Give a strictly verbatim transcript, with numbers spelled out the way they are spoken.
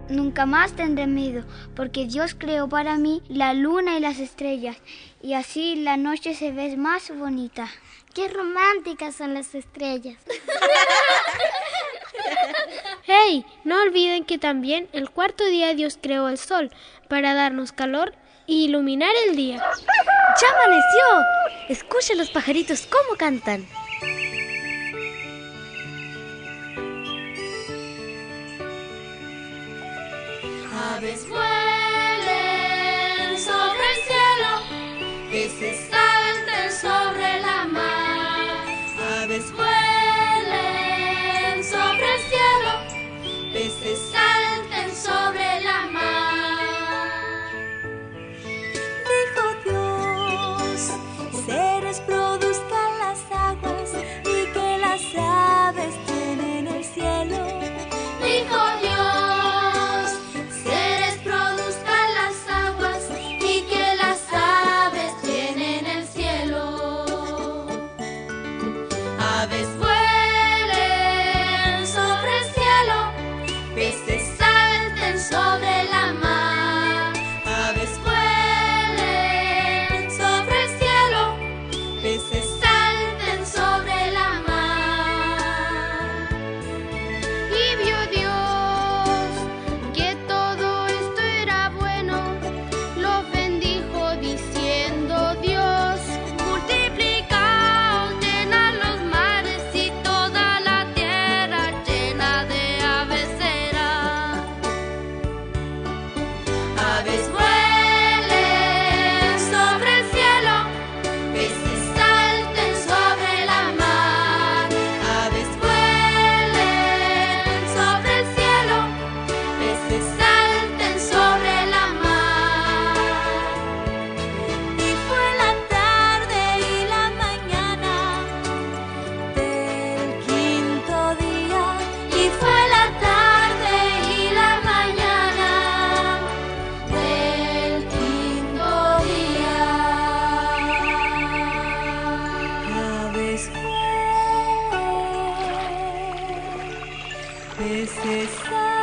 Nunca más tendré miedo, porque Dios creó para mí la luna y las estrellas, y así la noche se ve más bonita. ¡Qué románticas son las estrellas! ¡Hey! No olviden que también el cuarto día Dios creó el sol para darnos calor y iluminar el día. ¡Ya amaneció! Escuchen los pajaritos cómo cantan. Aves vuelen sobre el cielo, peces salten sobre la mar. Aves vuelen sobre el cielo, peces salten sobre la mar. Dijo Dios, seres produzcan las aguas y que las aves llenen el cielo. Dijo Dios, seres produzcan las aguas y que las aves llenen el cielo. Aves vuelen sobre el cielo, peces salten sobre la mar. Aves vuelen sobre el cielo, peces salten sobre la mar. Y vio Dios que todo esto era bueno, lo bendijo diciendo Dios: multiplicaos, llenad los mares y toda la tierra llena de aves será. Aves vuelen sobre el cielo, peces salten sobre la mar. Aves vuelen sobre el cielo, peces salten sobre la mar. Y fue la tarde y la mañana del quinto día. Y fue la tarde y la mañana del quinto día. Aves vuelen, peces